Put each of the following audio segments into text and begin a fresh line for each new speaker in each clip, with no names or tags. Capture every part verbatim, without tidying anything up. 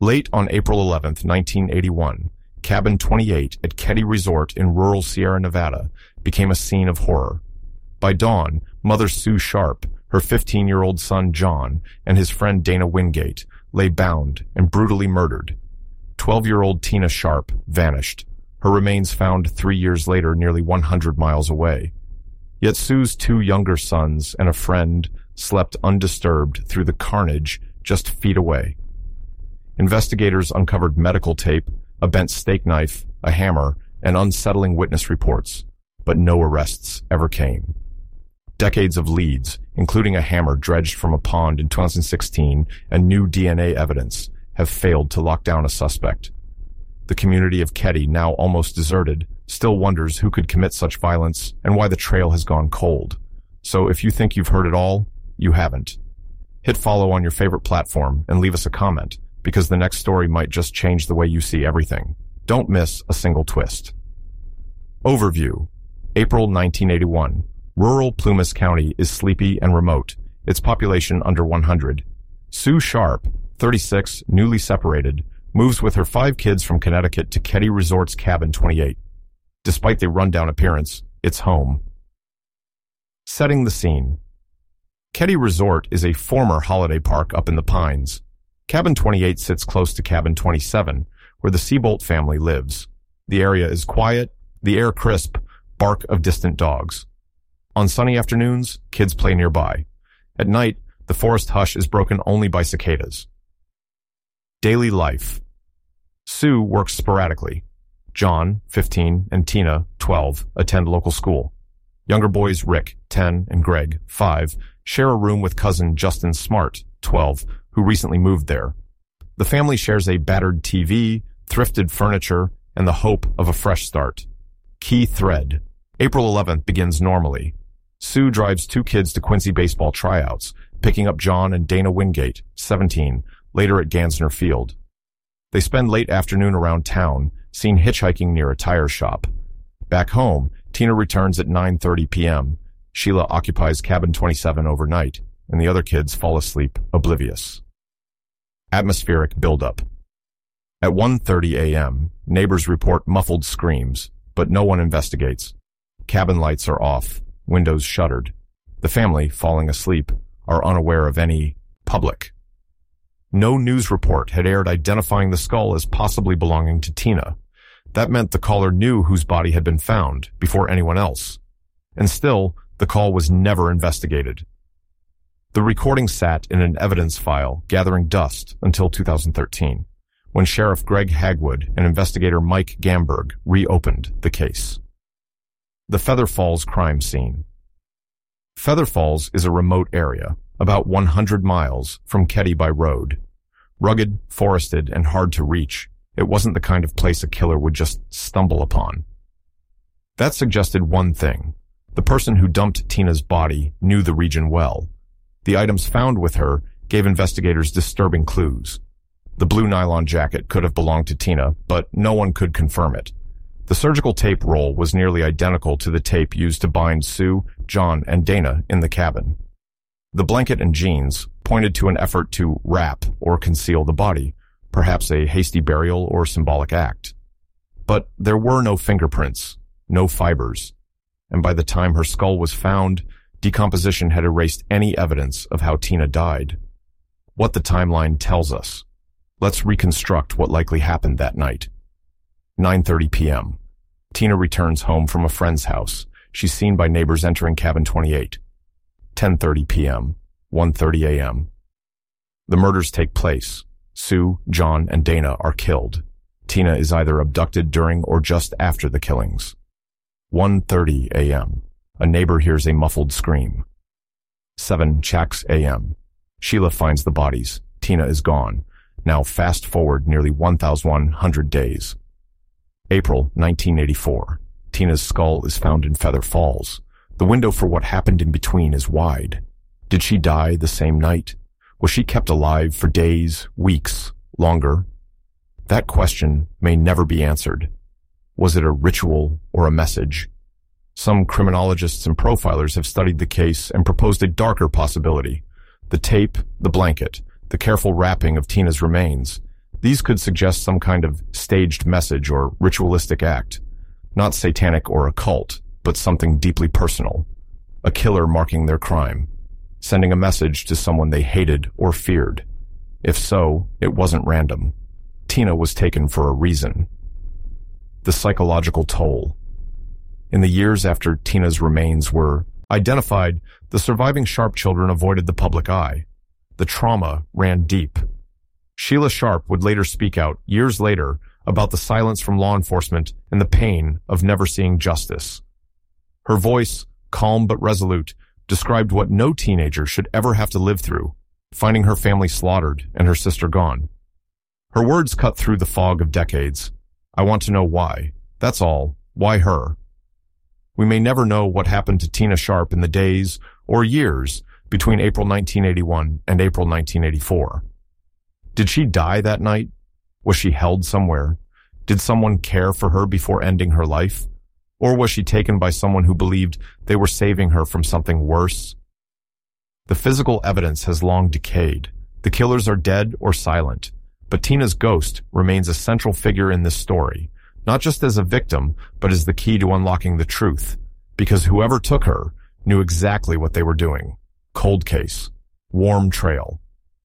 Late on April eleventh, nineteen eighty-one, Cabin twenty-eight at Keddie Resort in rural Sierra Nevada became a scene of horror. By dawn, Mother Sue Sharp, her fifteen-year-old son John, and his friend Dana Wingate lay bound and brutally murdered. twelve-year-old Tina Sharp vanished, her remains found three years later nearly one hundred miles away. Yet Sue's two younger sons and a friend slept undisturbed through the carnage just feet away. Investigators uncovered medical tape, a bent steak knife, a hammer, and unsettling witness reports, but no arrests ever came. Decades of leads, including a hammer dredged from a pond in two thousand sixteen and new D N A evidence, have failed to lock down a suspect. The community of Keddie, now almost deserted, still wonders who could commit such violence and why the trail has gone cold. So if you think you've heard it all, you haven't. Hit follow on your favorite platform and leave us a comment, because the next story might just change the way you see everything. Don't miss a single twist. Overview. April nineteen eighty-one. Rural Plumas County is sleepy and remote, its population under one hundred. Sue Sharp, thirty-six, newly separated, moves with her five kids from Connecticut to Keddie Resort's Cabin twenty-eight. Despite the rundown appearance, it's home. Setting the scene. Keddie Resort is a former holiday park up in the Pines. Cabin twenty-eight sits close to Cabin twenty-seven, where the Seabolt family lives. The area is quiet, the air crisp, bark of distant dogs. On sunny afternoons, kids play nearby. At night, the forest hush is broken only by cicadas. Daily life. Sue works sporadically. John, fifteen, and Tina, twelve, attend local school. Younger boys Rick, ten, and Greg, five, share a room with cousin Justin Smart, twelve, who recently moved there. The family shares a battered T V, thrifted furniture, and the hope of a fresh start. Key thread. April eleventh begins normally. Sue drives two kids to Quincy baseball tryouts, picking up John and Dana Wingate, seventeen, later at Gansner Field. They spend late afternoon around town, seen hitchhiking near a tire shop. Back home, Tina returns at nine thirty p.m. Sheila occupies Cabin twenty-seven overnight, and the other kids fall asleep oblivious. Atmospheric buildup. At one thirty a.m., neighbors report muffled screams, but no one investigates. Cabin lights are off, windows shuttered. The family, falling asleep, are unaware of any public. No news report had aired identifying the skull as possibly belonging to Tina. That meant the caller knew whose body had been found before anyone else. And still, the call was never investigated. The recording sat in an evidence file, gathering dust until two thousand thirteen, when Sheriff Greg Hagwood and investigator Mike Gamberg reopened the case. The Feather Falls crime scene. Feather Falls is a remote area, about one hundred miles from Keddie by road. Rugged, forested, and hard to reach, it wasn't the kind of place a killer would just stumble upon. That suggested one thing. The person who dumped Tina's body knew the region well. The items found with her gave investigators disturbing clues. The blue nylon jacket could have belonged to Tina, but no one could confirm it. The surgical tape roll was nearly identical to the tape used to bind Sue, John, and Dana in the cabin. The blanket and jeans pointed to an effort to wrap or conceal the body, perhaps a hasty burial or symbolic act. But there were no fingerprints, no fibers, and by the time her skull was found, decomposition had erased any evidence of how Tina died. What the timeline tells us. Let's reconstruct what likely happened that night. nine thirty p.m. Tina returns home from a friend's house. She's seen by neighbors entering Cabin twenty-eight. ten thirty p.m. one thirty a.m. The murders take place. Sue, John, and Dana are killed. Tina is either abducted during or just after the killings. one thirty a.m. A neighbor hears a muffled scream. seven a.m. Sheila finds the bodies. Tina is gone. Now fast forward nearly one thousand one hundred days. April nineteen eighty-four. Tina's skull is found in Feather Falls. The window for what happened in between is wide. Did she die the same night? Was she kept alive for days, weeks, longer? That question may never be answered. Was it a ritual or a message? Some criminologists and profilers have studied the case and proposed a darker possibility. The tape, the blanket, the careful wrapping of Tina's remains. These could suggest some kind of staged message or ritualistic act, not satanic or occult, but something deeply personal. A killer marking their crime, sending a message to someone they hated or feared. If so, it wasn't random. Tina was taken for a reason. The psychological toll. In the years after Tina's remains were identified, the surviving Sharp children avoided the public eye. The trauma ran deep. Sheila Sharp would later speak out, years later, about the silence from law enforcement and the pain of never seeing justice. Her voice, calm but resolute, described what no teenager should ever have to live through, finding her family slaughtered and her sister gone. Her words cut through the fog of decades. I want to know why. That's all. Why her? We may never know what happened to Tina Sharp in the days or years between April nineteen eighty-one and April nineteen eighty-four. Did she die that night? Was she held somewhere? Did someone care for her before ending her life? Or was she taken by someone who believed they were saving her from something worse? The physical evidence has long decayed. The killers are dead or silent. But Tina's ghost remains a central figure in this story, not just as a victim, but as the key to unlocking the truth. Because whoever took her knew exactly what they were doing. Cold case. Warm trail.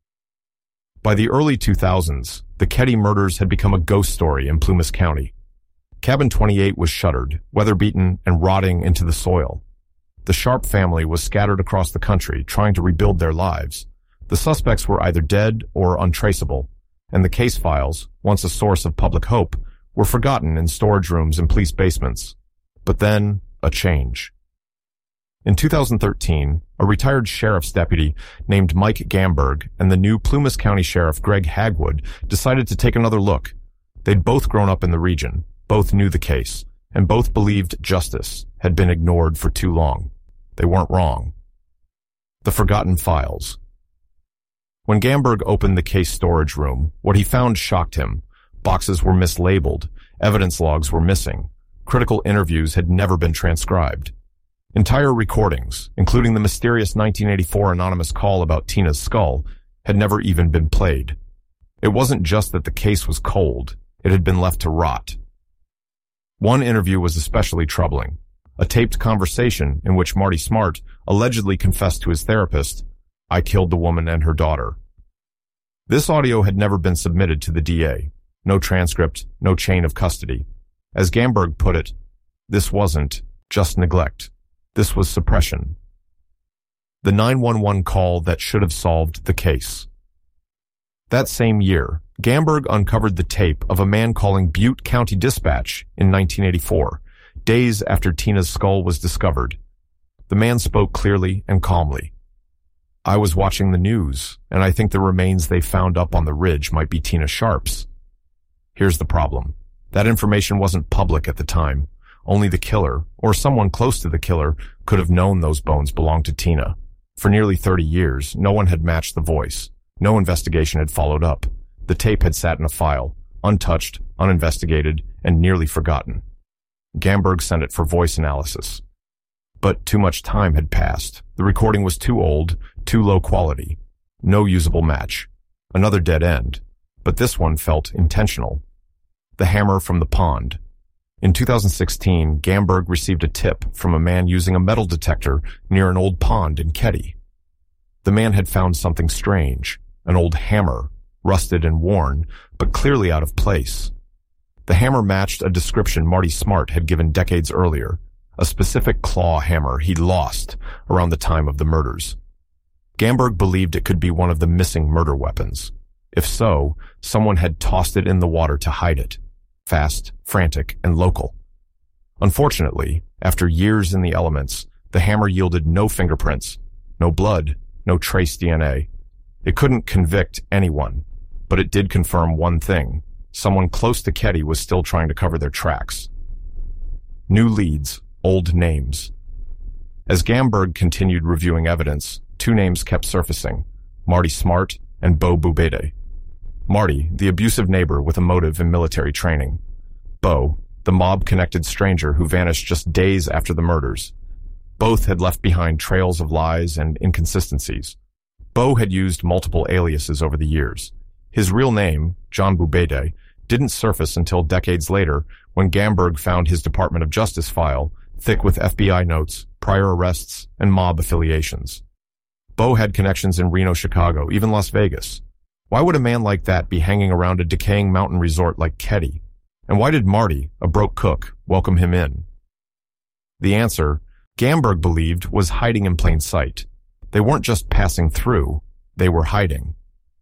By the early two thousands, the Keddie murders had become a ghost story in Plumas County. Cabin twenty-eight was shuttered, weather-beaten, and rotting into the soil. The Sharp family was scattered across the country, trying to rebuild their lives. The suspects were either dead or untraceable, and the case files, once a source of public hope, were forgotten in storage rooms and police basements. But then, a change. In two thousand thirteen, a retired sheriff's deputy named Mike Gamberg and the new Plumas County Sheriff Greg Hagwood decided to take another look. They'd both grown up in the region, both knew the case, and both believed justice had been ignored for too long. They weren't wrong. The Forgotten Files. When Gamberg opened the case storage room, what he found shocked him. Boxes were mislabeled, evidence logs were missing, critical interviews had never been transcribed. Entire recordings, including the mysterious nineteen eighty-four anonymous call about Tina's skull, had never even been played. It wasn't just that the case was cold, it had been left to rot. One interview was especially troubling, a taped conversation in which Marty Smart allegedly confessed to his therapist, "I killed the woman and her daughter." This audio had never been submitted to the D A. No transcript, no chain of custody. As Gamberg put it, this wasn't just neglect. This was suppression. The nine one one call that should have solved the case. That same year, Gamberg uncovered the tape of a man calling Butte County Dispatch in nineteen eighty-four, days after Tina's skull was discovered. The man spoke clearly and calmly. "I was watching the news, and I think the remains they found up on the ridge might be Tina Sharp's. Here's the problem. That information wasn't public at the time. Only the killer, or someone close to the killer, could have known those bones belonged to Tina. For nearly thirty years, no one had matched the voice. No investigation had followed up. The tape had sat in a file, untouched, uninvestigated, and nearly forgotten. Gamberg sent it for voice analysis. But too much time had passed. The recording was too old, too low quality. No usable match. Another dead end. But this one felt intentional. The hammer from the pond. In two thousand sixteen, Gamberg received a tip from a man using a metal detector near an old pond in Keddie. The man had found something strange, an old hammer, rusted and worn, but clearly out of place. The hammer matched a description Marty Smart had given decades earlier, a specific claw hammer he'd lost around the time of the murders. Gamberg believed it could be one of the missing murder weapons. If so, someone had tossed it in the water to hide it. Fast, frantic, and local. Unfortunately, after years in the elements, the hammer yielded no fingerprints, no blood, no trace D N A. It couldn't convict anyone, but it did confirm one thing. Someone close to Keddie was still trying to cover their tracks. New leads, old names. As Gamberg continued reviewing evidence, two names kept surfacing, Marty Smart and Bo Bubede. Marty, the abusive neighbor with a motive in military training. Bo, the mob-connected stranger who vanished just days after the murders. Both had left behind trails of lies and inconsistencies. Bo had used multiple aliases over the years. His real name, John Boubede, didn't surface until decades later when Gamberg found his Department of Justice file thick with F B I notes, prior arrests, and mob affiliations. Bo had connections in Reno, Chicago, even Las Vegas. Why would a man like that be hanging around a decaying mountain resort like Keddie? And why did Marty, a broke cook, welcome him in? The answer, Gamberg believed, was hiding in plain sight. They weren't just passing through, they were hiding.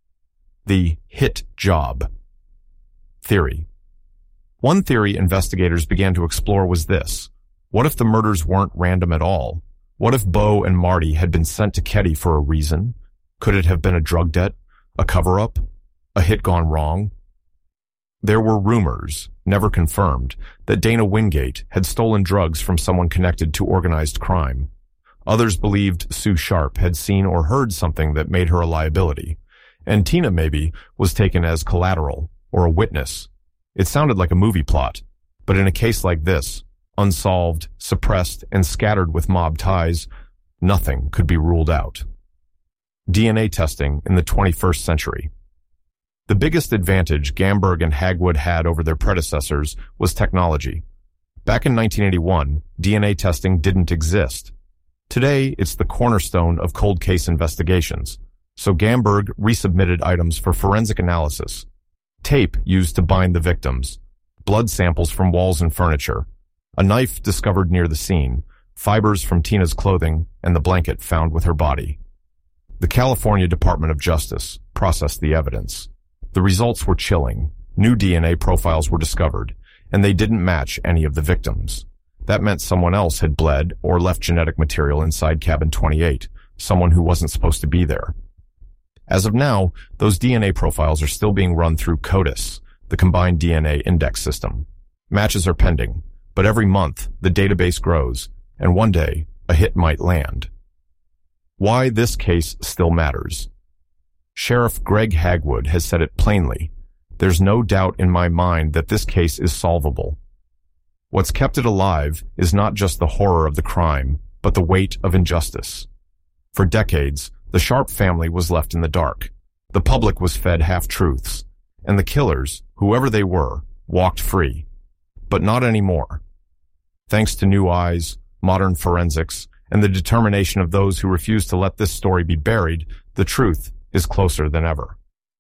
The hit job theory. One theory investigators began to explore was this. What if the murders weren't random at all? What if Bo and Marty had been sent to Keddie for a reason? Could it have been a drug debt? A cover-up? A hit gone wrong? There were rumors, never confirmed, that Dana Wingate had stolen drugs from someone connected to organized crime. Others believed Sue Sharp had seen or heard something that made her a liability. And Tina, maybe, was taken as collateral, or a witness. It sounded like a movie plot, but in a case like this, unsolved, suppressed, and scattered with mob ties, nothing could be ruled out. D N A testing in the twenty-first century. The biggest advantage Gamberg and Hagwood had over their predecessors was technology. Back in nineteen eighty-one, D N A testing didn't exist. Today, it's the cornerstone of cold case investigations, so Gamberg resubmitted items for forensic analysis. Tape used to bind the victims, blood samples from walls and furniture, a knife discovered near the scene, fibers from Tina's clothing, and the blanket found with her body. The California Department of Justice processed the evidence. The results were chilling. New D N A profiles were discovered, and they didn't match any of the victims. That meant someone else had bled or left genetic material inside cabin twenty-eight, someone who wasn't supposed to be there. As of now, those D N A profiles are still being run through CODIS, the Combined D N A Index System. Matches are pending, but every month the database grows, and one day a hit might land. Why this case still matters. Sheriff Greg Hagwood has said it plainly. There's no doubt in my mind that this case is solvable. What's kept it alive is not just the horror of the crime, but the weight of injustice. For decades, the Sharp family was left in the dark. The public was fed half-truths, and the killers, whoever they were, walked free. But not anymore. Thanks to new eyes, modern forensics, and the determination of those who refuse to let this story be buried, the truth is closer than ever.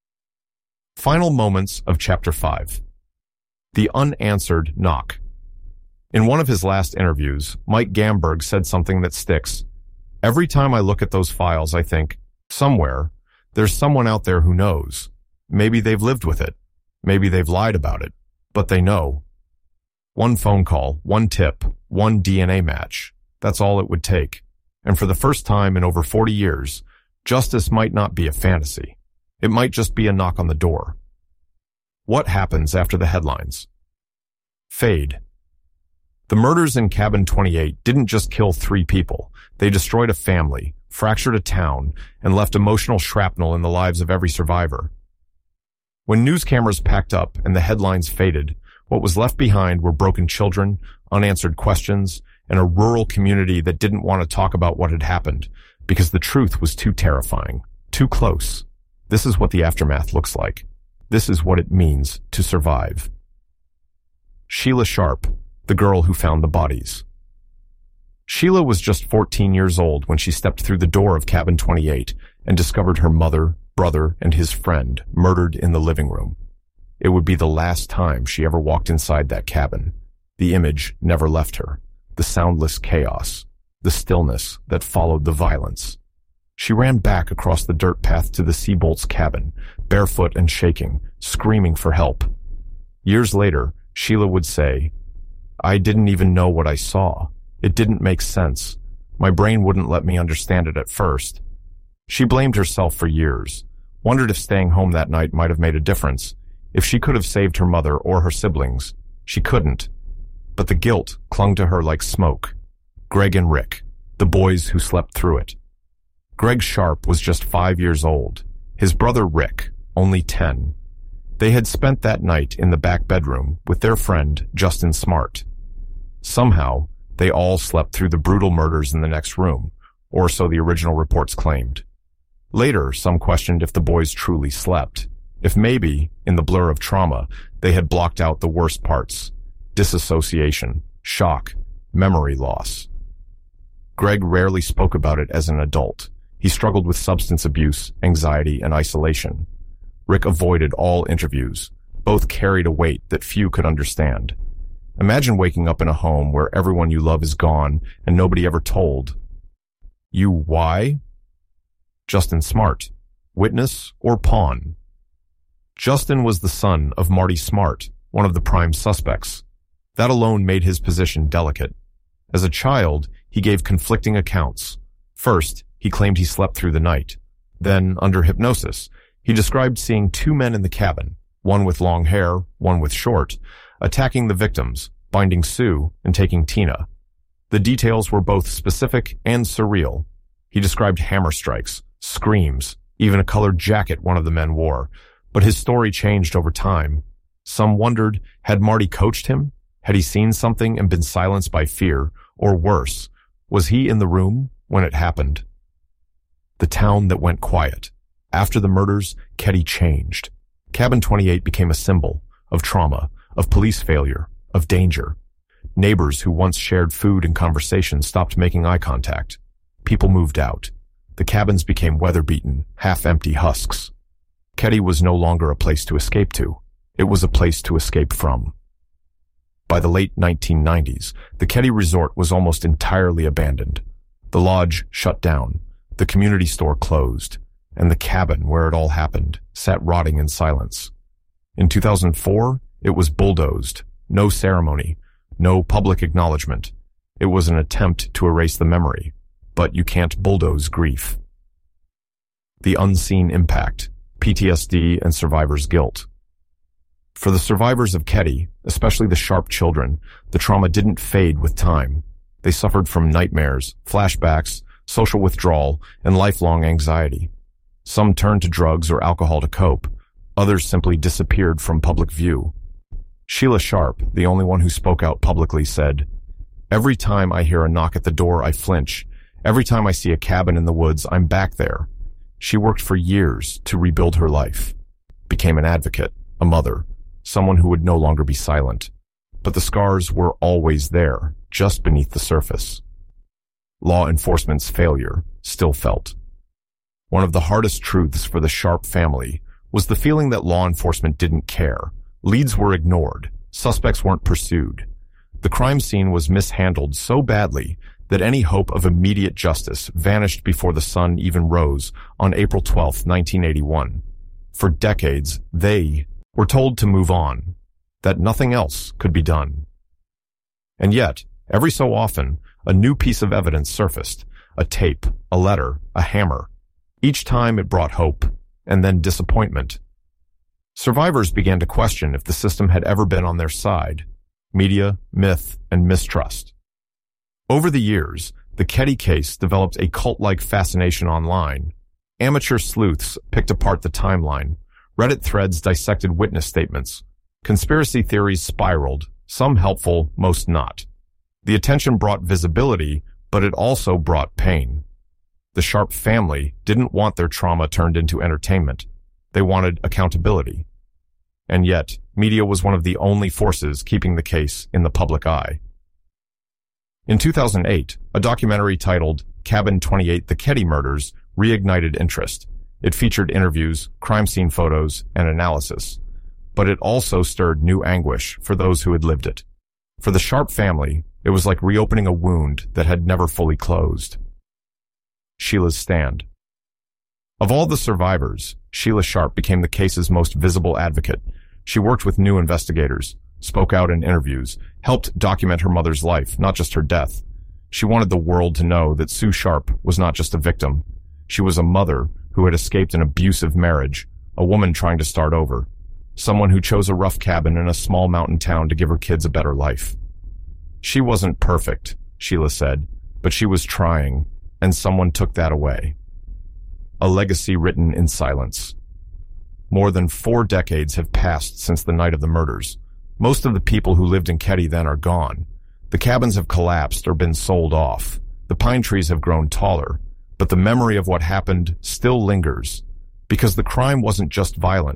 Final moments of Chapter five. The unanswered knock. In one of his last interviews, Mike Gamberg said something that sticks. Every time I look at those files, I think, somewhere, there's someone out there who knows. Maybe they've lived with it. Maybe they've lied about it. But they know. One phone call, one tip, one D N A match. That's all it would take. And for the first time in over forty years, justice might not be a fantasy. It might just be a knock on the door. What happens after the headlines? Fade. The murders in cabin twenty-eight didn't just kill three people. They destroyed a family, fractured a town, and left emotional shrapnel in the lives of every survivor. When news cameras packed up and the headlines faded, what was left behind were broken children, unanswered questions, and a rural community that didn't want to talk about what had happened because the truth was too terrifying, too close. This is what the aftermath looks like. This is what it means to survive. Sheila Sharp, the girl who found the bodies. Sheila was just fourteen years old when she stepped through the door of cabin twenty-eight and discovered her mother, brother, and his friend murdered in the living room. It would be the last time she ever walked inside that cabin. The image never left her. The soundless chaos, the stillness that followed the violence. She ran back across the dirt path to the Seabolt's cabin, barefoot and shaking, screaming for help. Years later, Sheila would say, "I didn't even know what I saw. It didn't make sense. My brain wouldn't let me understand it at first." She blamed herself for years, wondered if staying home that night might have made a difference, if she could have saved her mother or her siblings. She couldn't. But the guilt clung to her like smoke. Greg and Rick, the boys who slept through it. Greg Sharp was just five years old. His brother Rick, only ten. They had spent that night in the back bedroom with their friend Justin Smart. Somehow, they all slept through the brutal murders in the next room, or so the original reports claimed. Later, some questioned if the boys truly slept. If maybe, in the blur of trauma, they had blocked out the worst parts: disassociation, shock, memory loss. Greg rarely spoke about it as an adult. He struggled with substance abuse, anxiety, and isolation. Rick avoided all interviews. Both carried a weight that few could understand. Imagine waking up in a home where everyone you love is gone and nobody ever told. You why? Justin Smart, witness or pawn? Justin was the son of Marty Smart, one of the prime suspects. That alone made his position delicate. As a child, he gave conflicting accounts. First, he claimed he slept through the night. Then, under hypnosis, he described seeing two men in the cabin, one with long hair, one with short, attacking the victims, binding Sue, and taking Tina. The details were both specific and surreal. He described hammer strikes, screams, even a colored jacket one of the men wore. But his story changed over time. Some wondered, had Marty coached him? Had he seen something and been silenced by fear? Or worse, was he in the room when it happened? The town that went quiet. After the murders, Keddie changed. Cabin twenty-eight became a symbol of trauma, of police failure, of danger. Neighbors who once shared food and conversation stopped making eye contact. People moved out. The cabins became weather-beaten, half-empty husks. Keddie was no longer a place to escape to. It was a place to escape from. By the late nineteen nineties, the Keddie Resort was almost entirely abandoned. The lodge shut down, the community store closed, and the cabin where it all happened sat rotting in silence. In two thousand four, it was bulldozed. No ceremony, no public acknowledgement. It was an attempt to erase the memory, but you can't bulldoze grief. The unseen impact, P T S D and survivor's guilt. For the survivors of Keddie, especially the Sharp children, the trauma didn't fade with time. They suffered from nightmares, flashbacks, social withdrawal, and lifelong anxiety. Some turned to drugs or alcohol to cope. Others simply disappeared from public view. Sheila Sharp, the only one who spoke out publicly, said, "Every time I hear a knock at the door, I flinch. Every time I see a cabin in the woods, I'm back there." She worked for years to rebuild her life, became an advocate, a mother, someone who would no longer be silent. But the scars were always there, just beneath the surface. Law enforcement's failure still felt. One of the hardest truths for the Sharp family was the feeling that law enforcement didn't care. Leads were ignored. Suspects weren't pursued. The crime scene was mishandled so badly that any hope of immediate justice vanished before the sun even rose on April twelfth, nineteen eighty-one. For decades, they were told to move on, that nothing else could be done. And yet, every so often, a new piece of evidence surfaced, a tape, a letter, a hammer. Each time it brought hope, and then disappointment. Survivors began to question if the system had ever been on their side. Media, myth, and mistrust. Over the years, the Keddie case developed a cult-like fascination online. Amateur sleuths picked apart the timeline. Reddit threads dissected witness statements. Conspiracy theories spiraled, some helpful, most not. The attention brought visibility, but it also brought pain. The Sharp family didn't want their trauma turned into entertainment. They wanted accountability. And yet, media was one of the only forces keeping the case in the public eye. In two thousand eight, a documentary titled Cabin twenty-eight: The Keddie Murders reignited interest. It featured interviews, crime scene photos, and analysis. But it also stirred new anguish for those who had lived it. For the Sharp family, it was like reopening a wound that had never fully closed. Sheila's stand. Of all the survivors, Sheila Sharp became the case's most visible advocate. She worked with new investigators, spoke out in interviews, helped document her mother's life, not just her death. She wanted the world to know that Sue Sharp was not just a victim. She was a mother who had escaped an abusive marriage, a woman trying to start over, someone who chose a rough cabin in a small mountain town to give her kids a better life. She wasn't perfect, Sheila said, but she was trying, and someone took that away. A legacy written in silence. More than four decades have passed since the night of the murders. Most of the people who lived in Keddie then are gone. The cabins have collapsed or been sold off. The pine trees have grown taller, but the memory of what happened still lingers, because the crime wasn't just violent,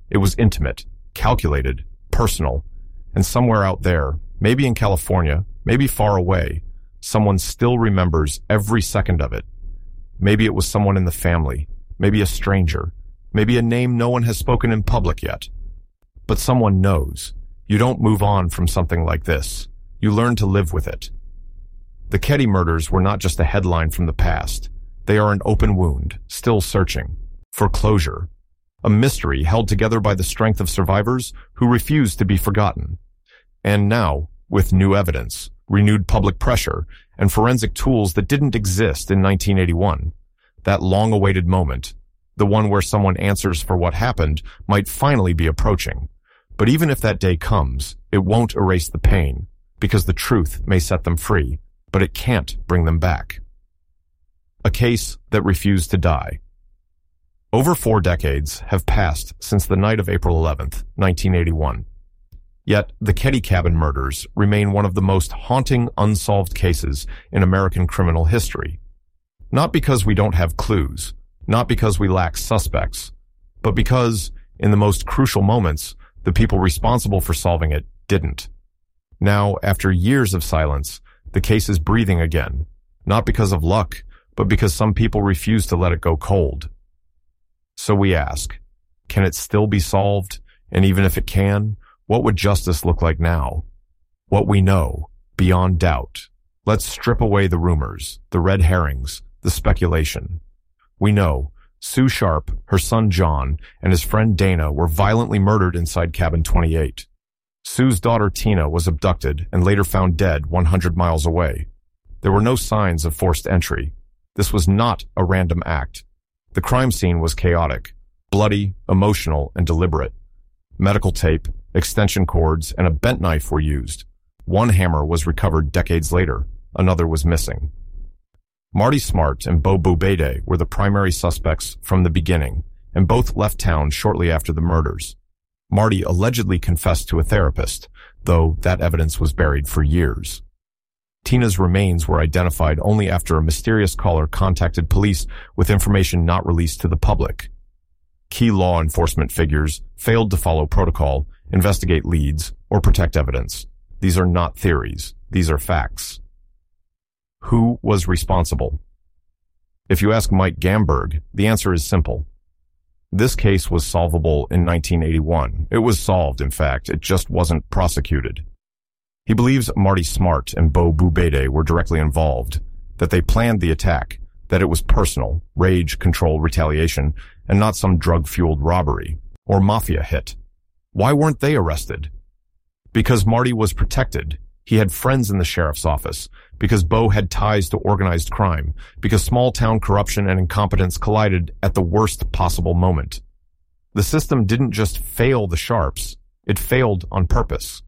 It was intimate, calculated, personal, and somewhere out there, maybe in California, maybe far away, someone still remembers every second of it. Maybe it was someone in the family, maybe a stranger, maybe a name no one has spoken in public yet. But someone knows. You don't move on from something like this. You learn to live with it. The Keddie murders were not just a headline from the past. They are an open wound, still searching, for closure. A mystery held together by the strength of survivors who refused to be forgotten. And now, with new evidence, renewed public pressure, and forensic tools that didn't exist in nineteen eighty-one, that long-awaited moment, the one where someone answers for what happened, might finally be approaching. But even if that day comes, it won't erase the pain, because the truth may set them free, but it can't bring them back. A case that refused to die. Over four decades have passed since the night of April eleventh, nineteen eighty-one. Yet, the Keddie Cabin murders remain one of the most haunting unsolved cases in American criminal history. Not because we don't have clues, not because we lack suspects, but because, in the most crucial moments, the people responsible for solving it didn't. Now, after years of silence, the case is breathing again, not because of luck, but because some people refuse to let it go cold. So we ask, can it still be solved? And even if it can, what would justice look like now? What we know, beyond doubt. Let's strip away the rumors, the red herrings, the speculation. We know Sue Sharp, her son John, and his friend Dana were violently murdered inside Cabin twenty-eight. Sue's daughter Tina was abducted and later found dead one hundred miles away. There were no signs of forced entry. This was not a random act. The crime scene was chaotic, bloody, emotional, and deliberate. Medical tape, extension cords, and a bent knife were used. One hammer was recovered decades later. Another was missing. Marty Smart and Bo Bubede were the primary suspects from the beginning, and both left town shortly after the murders. Marty allegedly confessed to a therapist, though that evidence was buried for years. Tina's remains were identified only after a mysterious caller contacted police with information not released to the public. Key law enforcement figures failed to follow protocol, investigate leads, or protect evidence. These are not theories. These are facts. Who was responsible? If you ask Mike Gamberg, the answer is simple. This case was solvable in nineteen eighty-one. It was solved, in fact. It just wasn't prosecuted. He believes Marty Smart and Bo Bubede were directly involved, that they planned the attack, that it was personal, rage, control, retaliation, and not some drug-fueled robbery or mafia hit. Why weren't they arrested? Because Marty was protected. He had friends in the sheriff's office, because Bo had ties to organized crime, because small-town corruption and incompetence collided at the worst possible moment. The system didn't just fail the Sharps, it failed on purpose.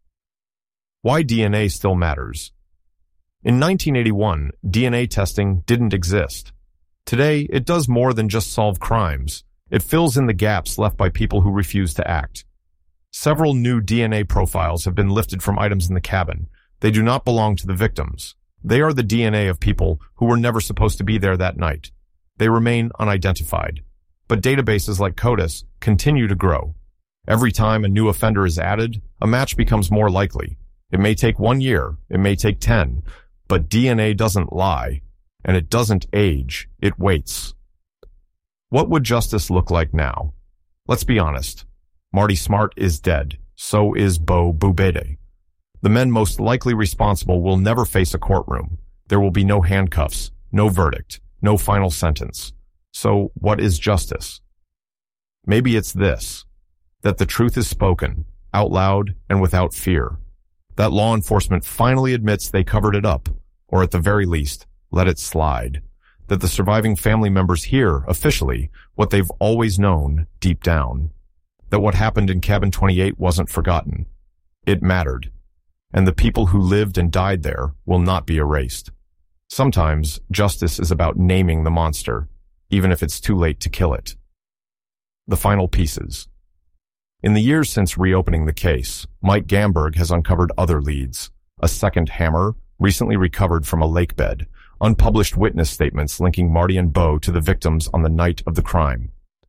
Why D N A still matters. In nineteen eighty-one, D N A testing didn't exist. Today, it does more than just solve crimes. It fills in the gaps left by people who refuse to act. Several new D N A profiles have been lifted from items in the cabin. They do not belong to the victims. They are the D N A of people who were never supposed to be there that night. They remain unidentified. But databases like CODIS continue to grow. Every time a new offender is added, a match becomes more likely. It may take one year, it may take ten, but D N A doesn't lie, and it doesn't age, it waits. What would justice look like now? Let's be honest. Marty Smart is dead. So is Bo Bubede. The men most likely responsible will never face a courtroom. There will be no handcuffs, no verdict, no final sentence. So what is justice? Maybe it's this, that the truth is spoken, out loud and without fear. That law enforcement finally admits they covered it up, or at the very least, let it slide. That the surviving family members hear, officially, what they've always known deep down. That what happened in Cabin twenty-eight wasn't forgotten. It mattered. And the people who lived and died there will not be erased. Sometimes, justice is about naming the monster, even if it's too late to kill it. The final pieces. In the years since reopening the case, Mike Gamberg has uncovered other leads. A second hammer, recently recovered from a lake bed, unpublished witness statements linking Marty and Bo to the victims on the night of the crime.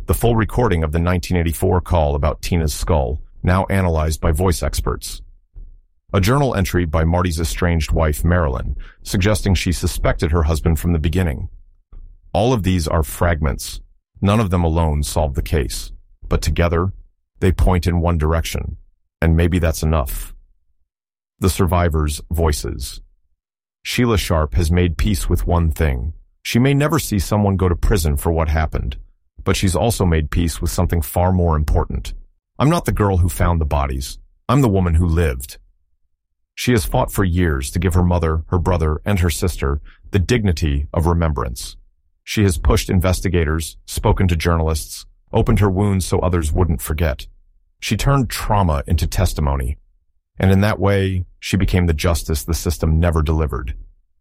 the full recording of the nineteen eighty-four call about Tina's skull, now analyzed by voice experts. A journal entry by Marty's estranged wife, Marilyn, suggesting she suspected her husband from the beginning. All of these are fragments. None of them alone solve the case, but together, they point in one direction, and maybe that's enough. The survivors' voices. Sheila Sharp has made peace with one thing. She may never see someone go to prison for what happened, but she's also made peace with something far more important. I'm not the girl who found the bodies. I'm the woman who lived. She has fought for years to give her mother, her brother, and her sister the dignity of remembrance. She has pushed investigators, spoken to journalists, opened her wounds so others wouldn't forget. She turned trauma into testimony, and in that way, she became the justice the system never delivered.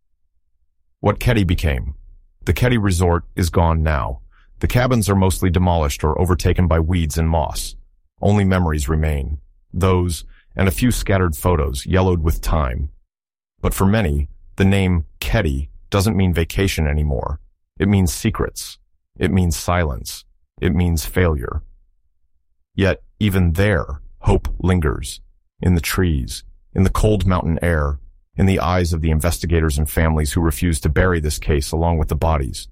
What Keddie became. The Keddie Resort is gone now. The cabins are mostly demolished or overtaken by weeds and moss. Only memories remain. Those, and a few scattered photos yellowed with time. But for many, the name Keddie doesn't mean vacation anymore. It means secrets. It means silence. It means failure. Yet, even there, hope lingers. In the trees, in the cold mountain air, in the eyes of the investigators and families who refuse to bury this case along with the bodies.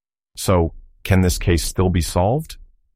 So, can this case still be solved?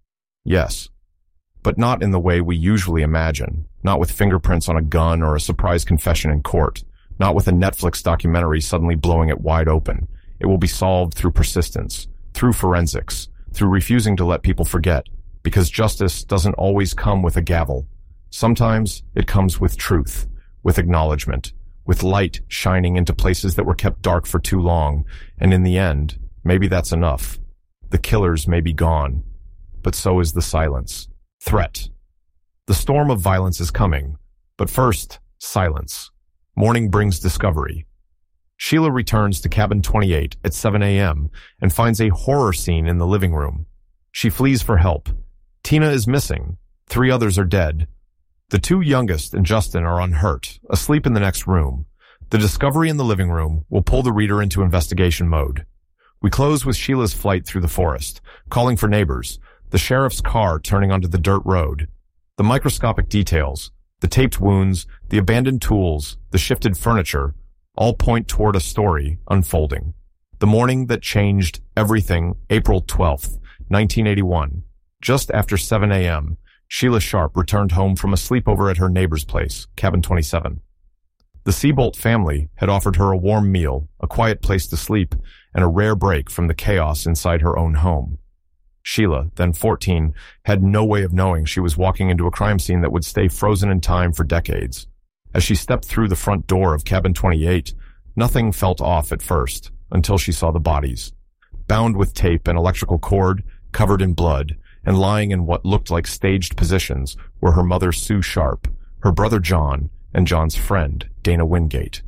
Yes. But not in the way we usually imagine, not with fingerprints on a gun or a surprise confession in court, not with a Netflix documentary suddenly blowing it wide open. It will be solved through persistence, through forensics, through refusing to let people forget, because justice doesn't always come with a gavel. Sometimes it comes with truth, with acknowledgement, with light shining into places that were kept dark for too long, and in the end, maybe that's enough. The killers may be gone, but so is the silence. Threat. The storm of violence is coming, but first, silence. Morning brings discovery. Sheila returns to cabin twenty-eight at seven a.m. and finds a horror scene in the living room. She flees for help. Tina is missing. Three others are dead. The two youngest and Justin are unhurt, asleep in the next room. The discovery in the living room will pull the reader into investigation mode. We close with Sheila's flight through the forest, calling for neighbors, the sheriff's car turning onto the dirt road. The microscopic details, the taped wounds, the abandoned tools, the shifted furniture, all point toward a story unfolding. The morning that changed everything, April twelfth, nineteen eighty-one. Just after seven a.m., Sheila Sharp returned home from a sleepover at her neighbor's place, cabin twenty-seven. The Seabolt family had offered her a warm meal, a quiet place to sleep, and a rare break from the chaos inside her own home. Sheila, then fourteen, had no way of knowing she was walking into a crime scene that would stay frozen in time for decades. As she stepped through the front door of cabin twenty-eight, nothing felt off at first, until she saw the bodies. Bound with tape and electrical cord, covered in blood, and lying in what looked like staged positions were her mother Sue Sharp, her brother John, and John's friend, Dana Wingate.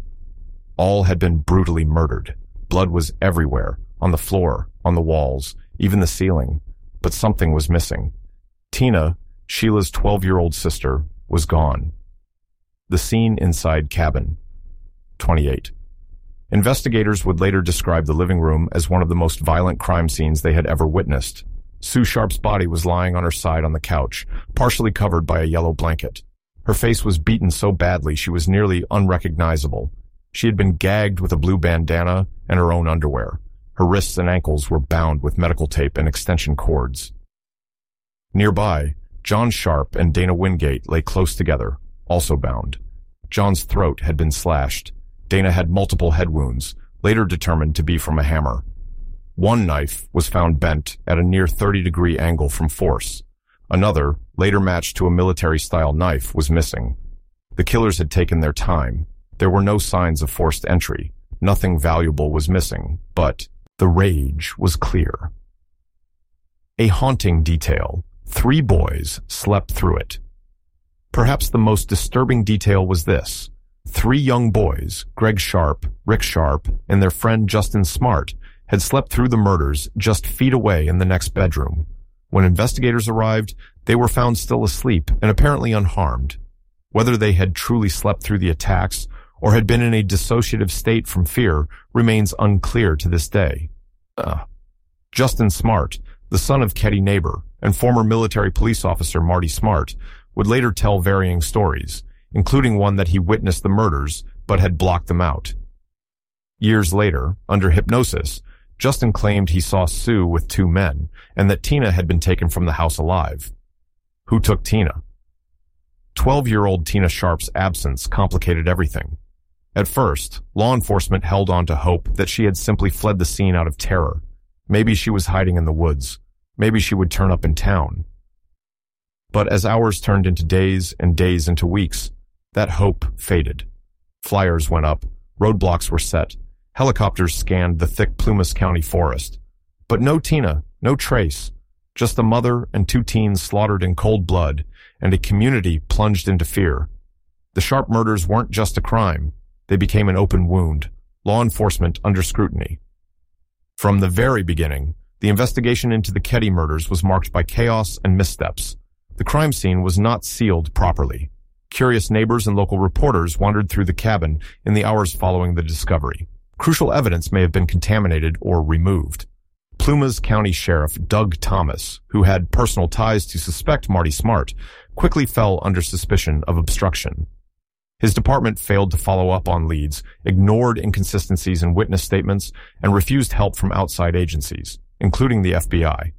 All had been brutally murdered. Blood was everywhere, on the floor, on the walls, even the ceiling. But something was missing. Tina, Sheila's twelve-year-old sister, was gone. The scene inside cabin twenty-eight. Investigators would later describe the living room as one of the most violent crime scenes they had ever witnessed. Sue Sharp's body was lying on her side on the couch, partially covered by a yellow blanket. Her face was beaten so badly she was nearly unrecognizable. She had been gagged with a blue bandana and her own underwear. Her wrists and ankles were bound with medical tape and extension cords. Nearby, John Sharp and Dana Wingate lay close together, also bound. John's throat had been slashed. Dana had multiple head wounds, later determined to be from a hammer. One knife was found bent at a near thirty-degree angle from force. Another, later matched to a military-style knife, was missing. The killers had taken their time. There were no signs of forced entry. Nothing valuable was missing, but the rage was clear. A haunting detail. Three boys slept through it. Perhaps the most disturbing detail was this. Three young boys, Greg Sharp, Rick Sharp, and their friend Justin Smart, had slept through the murders just feet away in the next bedroom. When investigators arrived, they were found still asleep and apparently unharmed. Whether they had truly slept through the attacks or had been in a dissociative state from fear remains unclear to this day. Uh, Justin Smart, the son of Keddie neighbor, and former military police officer Marty Smart would later tell varying stories, including one that he witnessed the murders but had blocked them out. Years later, under hypnosis, Justin claimed he saw Sue with two men and that Tina had been taken from the house alive. Who took Tina? Twelve-year-old Tina Sharp's absence complicated everything. At first, law enforcement held on to hope that she had simply fled the scene out of terror. Maybe she was hiding in the woods. Maybe she would turn up in town. But as hours turned into days and days into weeks, that hope faded. Flyers went up, roadblocks were set, helicopters scanned the thick Plumas County forest. But no Tina, no trace, just a mother and two teens slaughtered in cold blood, and a community plunged into fear. The Sharp murders weren't just a crime. They became an open wound, law enforcement under scrutiny. From the very beginning, the investigation into the Keddie murders was marked by chaos and missteps. The crime scene was not sealed properly. Curious neighbors and local reporters wandered through the cabin in the hours following the discovery. Crucial evidence may have been contaminated or removed. Plumas County Sheriff Doug Thomas, who had personal ties to suspect Marty Smart, quickly fell under suspicion of obstruction. His department failed to follow up on leads, ignored inconsistencies in witness statements, and refused help from outside agencies, including the F B I.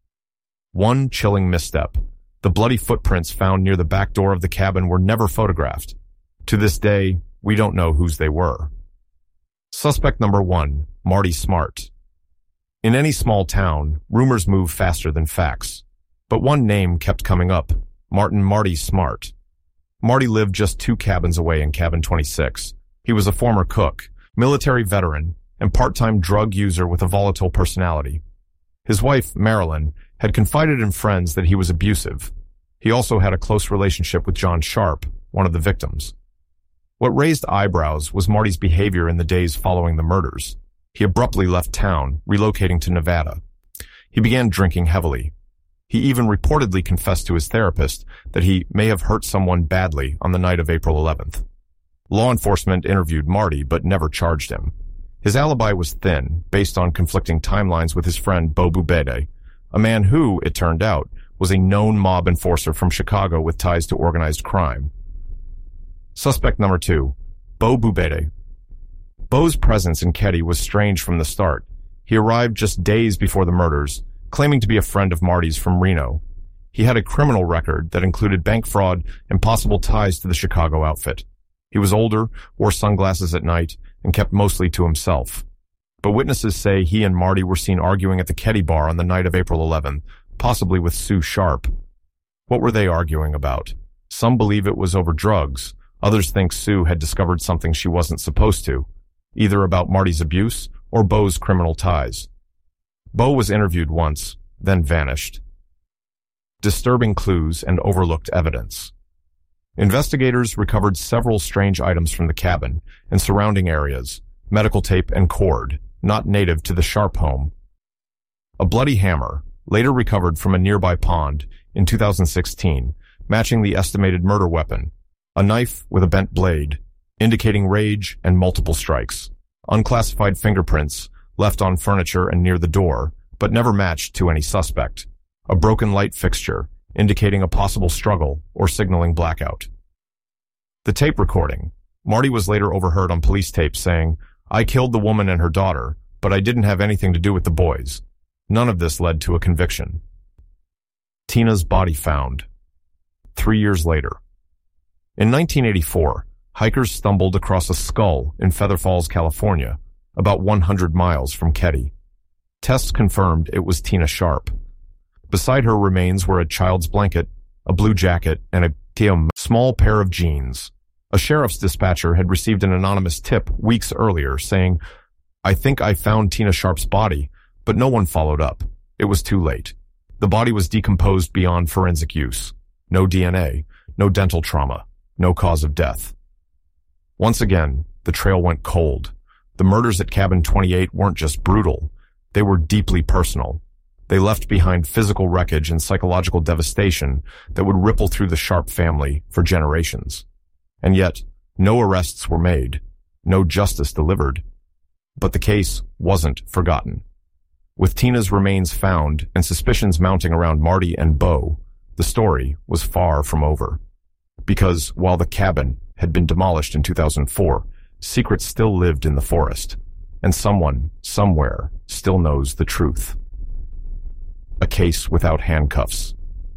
One chilling misstep. The bloody footprints found near the back door of the cabin were never photographed. To this day, we don't know whose they were. Suspect number one, Marty Smart. In any small town, rumors move faster than facts. But one name kept coming up, Martin Marty Smart. Marty lived just two cabins away in Cabin twenty-six. He was a former cook, military veteran, and part-time drug user with a volatile personality. His wife, Marilyn, had confided in friends that he was abusive. He also had a close relationship with John Sharp, one of the victims. What raised eyebrows was Marty's behavior in the days following the murders. He abruptly left town, relocating to Nevada. He began drinking heavily. He even reportedly confessed to his therapist that he may have hurt someone badly on the night of April eleventh. Law enforcement interviewed Marty but never charged him. His alibi was thin, based on conflicting timelines with his friend Bo Bubede, a man who, it turned out, was a known mob enforcer from Chicago with ties to organized crime. Suspect number two, Bo Bubede. Bo's presence in Keddie was strange from the start. He arrived just days before the murders, claiming to be a friend of Marty's from Reno. He had a criminal record that included bank fraud and possible ties to the Chicago outfit. He was older, wore sunglasses at night, and kept mostly to himself. But witnesses say he and Marty were seen arguing at the Keddie bar on the night of April eleventh, possibly with Sue Sharp. What were they arguing about? Some believe it was over drugs. Others think Sue had discovered something she wasn't supposed to, either about Marty's abuse or Bo's criminal ties. Bo was interviewed once, then vanished. Disturbing clues and overlooked evidence. Investigators recovered several strange items from the cabin and surrounding areas, medical tape and cord, not native to the Sharp home. A bloody hammer, later recovered from a nearby pond in two thousand sixteen, matching the estimated murder weapon. A knife with a bent blade, indicating rage and multiple strikes. Unclassified fingerprints left on furniture and near the door, but never matched to any suspect. A broken light fixture, indicating a possible struggle or signaling blackout. The tape recording. Marty was later overheard on police tape saying, "I killed the woman and her daughter, but I didn't have anything to do with the boys." None of this led to a conviction. Tina's body found. Three years later. In nineteen eighty-four, hikers stumbled across a skull in Feather Falls, California, about one hundred miles from Keddie. Tests confirmed it was Tina Sharp. Beside her remains were a child's blanket, a blue jacket, and a small pair of jeans. A sheriff's dispatcher had received an anonymous tip weeks earlier saying, "I think I found Tina Sharp's body," but no one followed up. It was too late. The body was decomposed beyond forensic use. No D N A, no dental trauma, no cause of death. Once again, the trail went cold. The murders at Cabin twenty-eight weren't just brutal. They were deeply personal. They left behind physical wreckage and psychological devastation that would ripple through the Sharp family for generations. And yet, no arrests were made, no justice delivered. But the case wasn't forgotten. With Tina's remains found and suspicions mounting around Marty and Bo, the story was far from over. Because while the cabin had been demolished in two thousand four, secrets still lived in the forest, and someone, somewhere, still knows the truth. A case without handcuffs.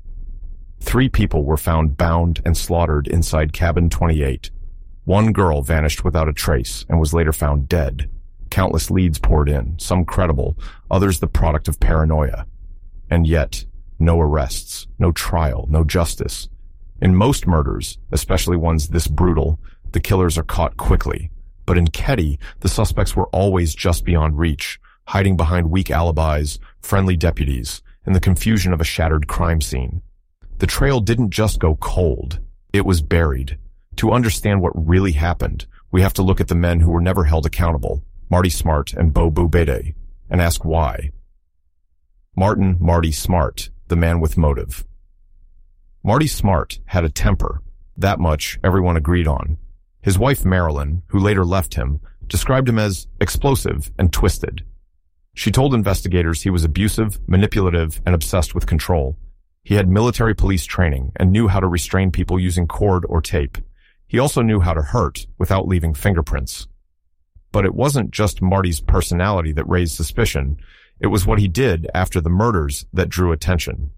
Three people were found bound and slaughtered inside cabin twenty-eight. One girl vanished without a trace and was later found dead. Countless leads poured in, some credible, others the product of paranoia. And yet, no arrests, no trial, no justice. In most murders, especially ones this brutal, the killers are caught quickly. But in Keddie, the suspects were always just beyond reach, hiding behind weak alibis, friendly deputies, and the confusion of a shattered crime scene. The trail didn't just go cold, it was buried. To understand what really happened, we have to look at the men who were never held accountable, Marty Smart and Bo Bubede, and ask why. Martin Marty Smart, the man with motive. Marty Smart had a temper. That much everyone agreed on. His wife Marilyn, who later left him, described him as explosive and twisted. She told investigators he was abusive, manipulative, and obsessed with control. He had military police training and knew how to restrain people using cord or tape. He also knew how to hurt without leaving fingerprints. But it wasn't just Marty's personality that raised suspicion. It was what he did after the murders that drew attention.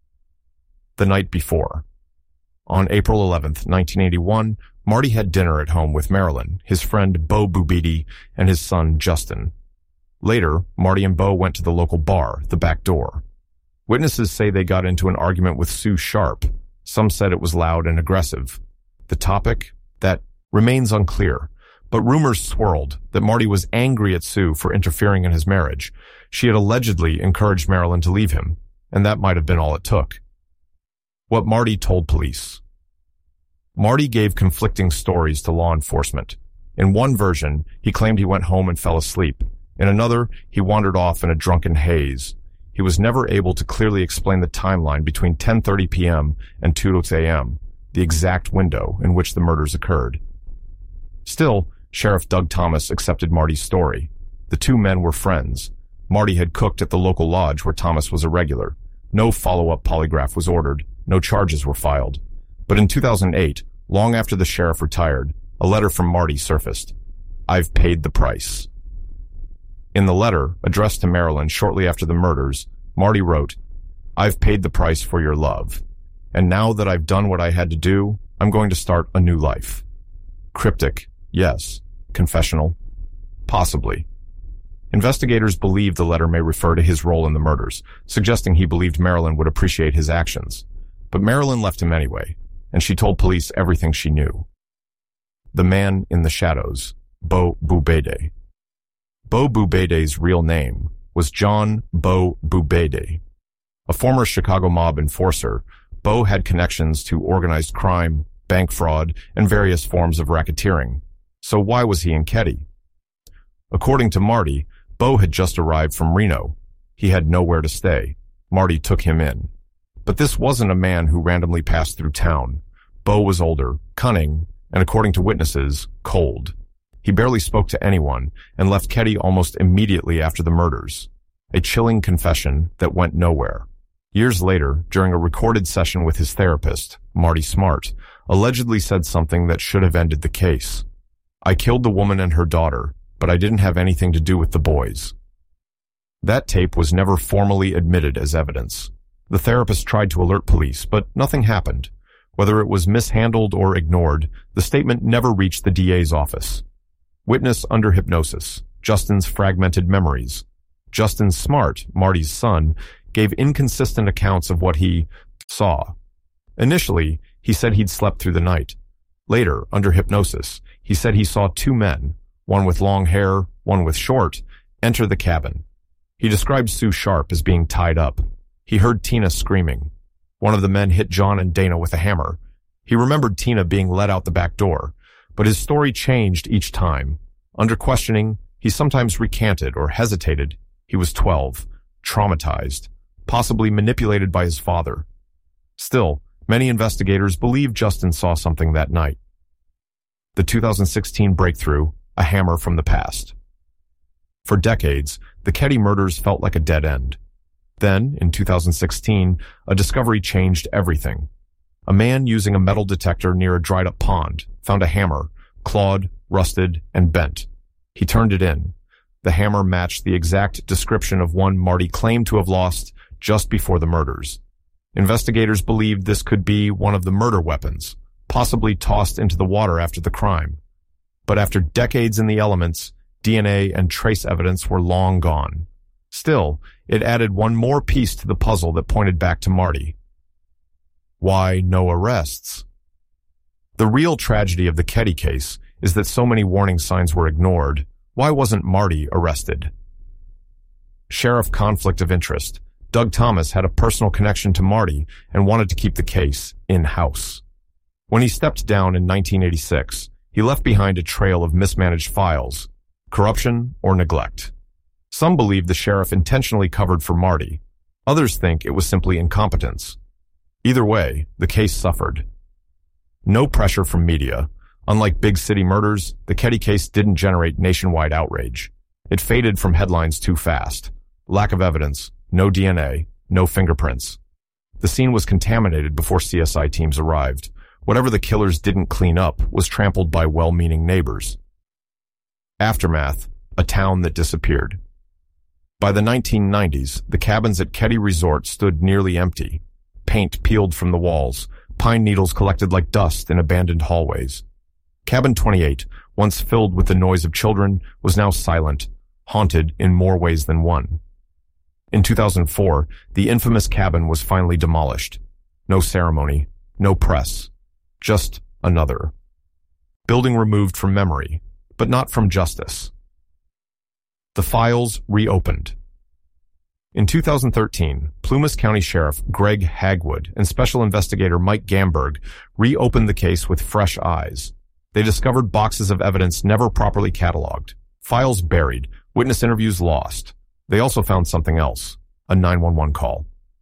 The night before. On April eleventh, nineteen eighty-one, Marty had dinner at home with Marilyn, his friend Bo Bubede, and his son Justin. Later, Marty and Bo went to the local bar, the Back Door. Witnesses say they got into an argument with Sue Sharp. Some said it was loud and aggressive. The topic? That remains unclear. But rumors swirled that Marty was angry at Sue for interfering in his marriage. She had allegedly encouraged Marilyn to leave him, and that might have been all it took. What Marty told police. Marty gave conflicting stories to law enforcement. In one version, he claimed he went home and fell asleep. In another, he wandered off in a drunken haze. He was never able to clearly explain the timeline between ten thirty p.m. and two a m, the exact window in which the murders occurred. Still, Sheriff Doug Thomas accepted Marty's story. The two men were friends. Marty had cooked at the local lodge where Thomas was a regular. No follow-up polygraph was ordered. No charges were filed. But in two thousand eight, long after the sheriff retired, a letter from Marty surfaced. "I've paid the price." In the letter, addressed to Marilyn shortly after the murders, Marty wrote, "I've paid the price for your love. And now that I've done what I had to do, I'm going to start a new life." Cryptic, yes. Confessional? Possibly. Investigators believe the letter may refer to his role in the murders, suggesting he believed Marilyn would appreciate his actions. But Marilyn left him anyway, and she told police everything she knew. The man in the shadows, Bo Bubede. Bo Bubede's real name was John Bo Bubede. A former Chicago mob enforcer, Bo had connections to organized crime, bank fraud, and various forms of racketeering. So why was he in Keddie? According to Marty, Bo had just arrived from Reno. He had nowhere to stay. Marty took him in. But this wasn't a man who randomly passed through town. Bo was older, cunning, and according to witnesses, cold. He barely spoke to anyone and left Keddie almost immediately after the murders. A chilling confession that went nowhere. Years later, during a recorded session with his therapist, Marty Smart, allegedly said something that should have ended the case. "I killed the woman and her daughter, but I didn't have anything to do with the boys." That tape was never formally admitted as evidence. The therapist tried to alert police, but nothing happened. Whether it was mishandled or ignored, the statement never reached the D A's office. Witness under hypnosis, Justin's fragmented memories. Justin Smart, Marty's son, gave inconsistent accounts of what he saw. Initially, he said he'd slept through the night. Later, under hypnosis, he said he saw two men, one with long hair, one with short, enter the cabin. He described Sue Sharp as being tied up. He heard Tina screaming. One of the men hit John and Dana with a hammer. He remembered Tina being let out the back door, but his story changed each time. Under questioning, he sometimes recanted or hesitated. He was twelve, traumatized, possibly manipulated by his father. Still, many investigators believe Justin saw something that night. The two thousand sixteen breakthrough, a hammer from the past. For decades, The Keddie murders felt like a dead end. Then, in two thousand sixteen, a discovery changed everything. A man using a metal detector near a dried-up pond found a hammer, clawed, rusted, and bent. He turned it in. The hammer matched the exact description of one Marty claimed to have lost just before the murders. Investigators believed this could be one of the murder weapons, possibly tossed into the water after the crime. But after decades in the elements, D N A and trace evidence were long gone. Still, it added one more piece to the puzzle that pointed back to Marty. Why no arrests? The real tragedy of the Keddie case is that so many warning signs were ignored. Why wasn't Marty arrested? Sheriff conflict of interest. Doug Thomas had a personal connection to Marty and wanted to keep the case in-house. When he stepped down in nineteen eighty-six, he left behind a trail of mismanaged files, corruption or neglect. Some believe the sheriff intentionally covered for Marty. Others think it was simply incompetence. Either way, the case suffered. No pressure from media. Unlike big city murders, the Keddie case didn't generate nationwide outrage. It faded from headlines too fast. Lack of evidence, no D N A, no fingerprints. The scene was contaminated before C S I teams arrived. Whatever the killers didn't clean up was trampled by well-meaning neighbors. Aftermath, a town that disappeared. By the nineteen nineties, the cabins at Keddie Resort stood nearly empty. Paint peeled from the walls, pine needles collected like dust in abandoned hallways. Cabin twenty-eight, once filled with the noise of children, was now silent, haunted in more ways than one. In two thousand four, the infamous cabin was finally demolished. No ceremony, no press, just another. Building removed from memory, but not from justice. The files reopened. In two thousand thirteen, Plumas County Sheriff Greg Hagwood and Special Investigator Mike Gamberg reopened the case with fresh eyes. They discovered boxes of evidence never properly cataloged, files buried, witness interviews lost. They also found something else, a nine one one call.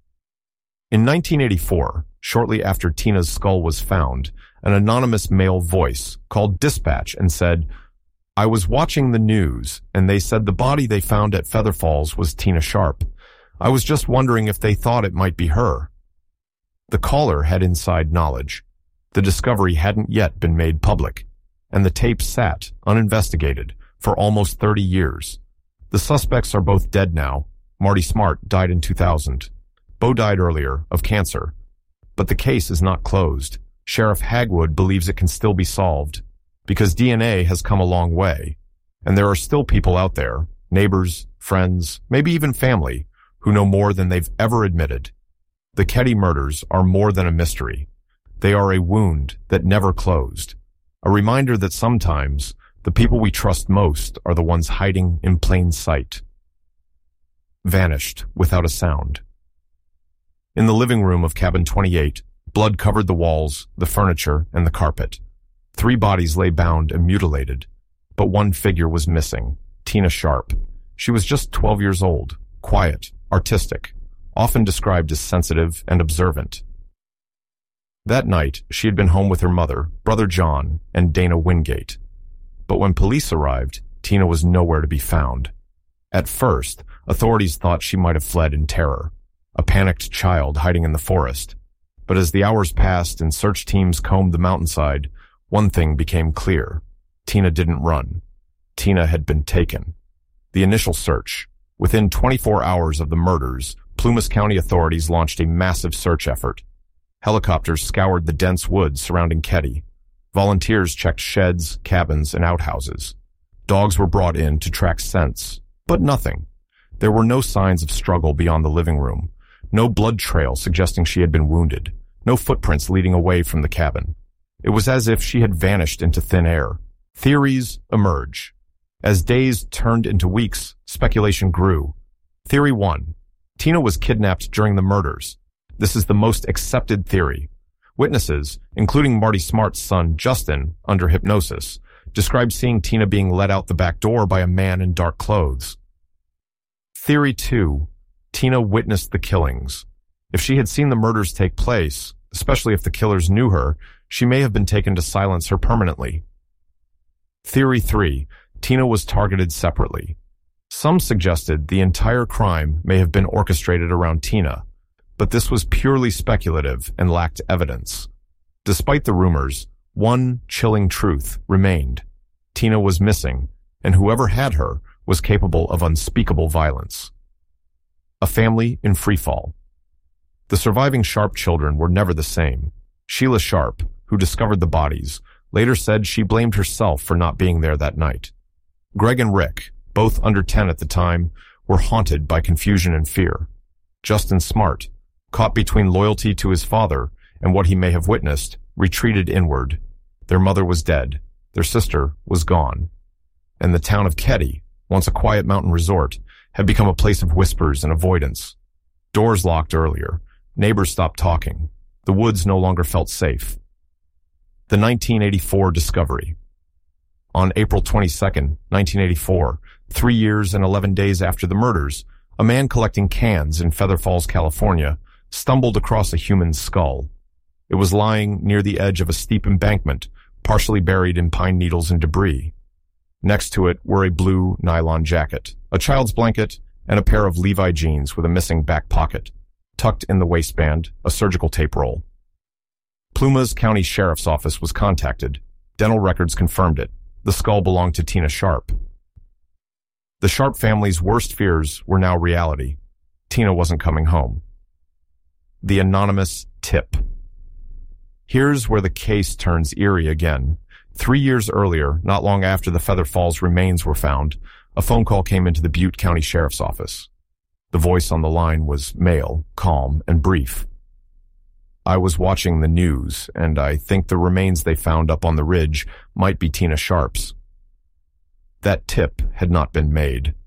In nineteen eighty-four, shortly after Tina's skull was found, an anonymous male voice called dispatch and said, "I was watching the news, and they said the body they found at Feather Falls was Tina Sharp. I was just wondering if they thought it might be her." The caller had inside knowledge. The discovery hadn't yet been made public, and the tape sat, uninvestigated, for almost thirty years. The suspects are both dead now. Marty Smart died in two thousand. Bo died earlier, of cancer. But the case is not closed. Sheriff Hagwood believes it can still be solved, because D N A has come a long way, and there are still people out there, neighbors, friends, maybe even family, who know more than they've ever admitted. The Keddie murders are more than a mystery. They are a wound that never closed, a reminder that sometimes the people we trust most are the ones hiding in plain sight. Vanished without a sound. In the living room of Cabin twenty-eight, blood covered the walls, the furniture, and the carpet. Three bodies lay bound and mutilated, but one figure was missing, Tina Sharp. She was just twelve years old, quiet, artistic, often described as sensitive and observant. That night, she had been home with her mother, brother John, and Dana Wingate. But when police arrived, Tina was nowhere to be found. At first, authorities thought she might have fled in terror, a panicked child hiding in the forest. But as the hours passed and search teams combed the mountainside, one thing became clear. Tina didn't run. Tina had been taken. The initial search. Within twenty-four hours of the murders, Plumas County authorities launched a massive search effort. Helicopters scoured the dense woods surrounding Keddie. Volunteers checked sheds, cabins, and outhouses. Dogs were brought in to track scents, but nothing. There were no signs of struggle beyond the living room. No blood trail suggesting she had been wounded. No footprints leading away from the cabin. It was as if she had vanished into thin air. Theories emerge. As days turned into weeks, speculation grew. Theory one. Tina was kidnapped during the murders. This is the most accepted theory. Witnesses, including Marty Smart's son, Justin, under hypnosis, described seeing Tina being led out the back door by a man in dark clothes. Theory two. Tina witnessed the killings. If she had seen the murders take place, especially if the killers knew her, she may have been taken to silence her permanently. Theory three. Tina was targeted separately. Some suggested the entire crime may have been orchestrated around Tina, but this was purely speculative and lacked evidence. Despite the rumors, one chilling truth remained. Tina was missing, and whoever had her was capable of unspeakable violence. A family in freefall. The surviving Sharp children were never the same. Sheila Sharp, who discovered the bodies, later said she blamed herself for not being there that night. Greg and Rick, both under ten at the time, were haunted by confusion and fear. Justin Smart, caught between loyalty to his father and what he may have witnessed, retreated inward. Their mother was dead. Their sister was gone. And the town of Keddie, once a quiet mountain resort, had become a place of whispers and avoidance. Doors locked earlier. Neighbors stopped talking. The woods no longer felt safe. The nineteen eighty-four discovery. On April twenty-second, nineteen eighty-four, three years and eleven days after the murders, a man collecting cans in Feather Falls, California, stumbled across a human skull. It was lying near the edge of a steep embankment, partially buried in pine needles and debris. Next to it were a blue nylon jacket, a child's blanket, and a pair of Levi jeans with a missing back pocket. Tucked in the waistband, a surgical tape roll. Pluma's County Sheriff's Office was contacted. Dental records confirmed it. The skull belonged to Tina Sharp. The Sharp family's worst fears were now reality. Tina wasn't coming home. The anonymous tip. Here's where the case turns eerie again. Three years earlier, not long after the Feather Falls remains were found, a phone call came into the Butte County Sheriff's Office. The voice on the line was male, calm, and brief. I was watching the news, and I think the remains they found up on the ridge might be Tina Sharp's. That tip had not been made.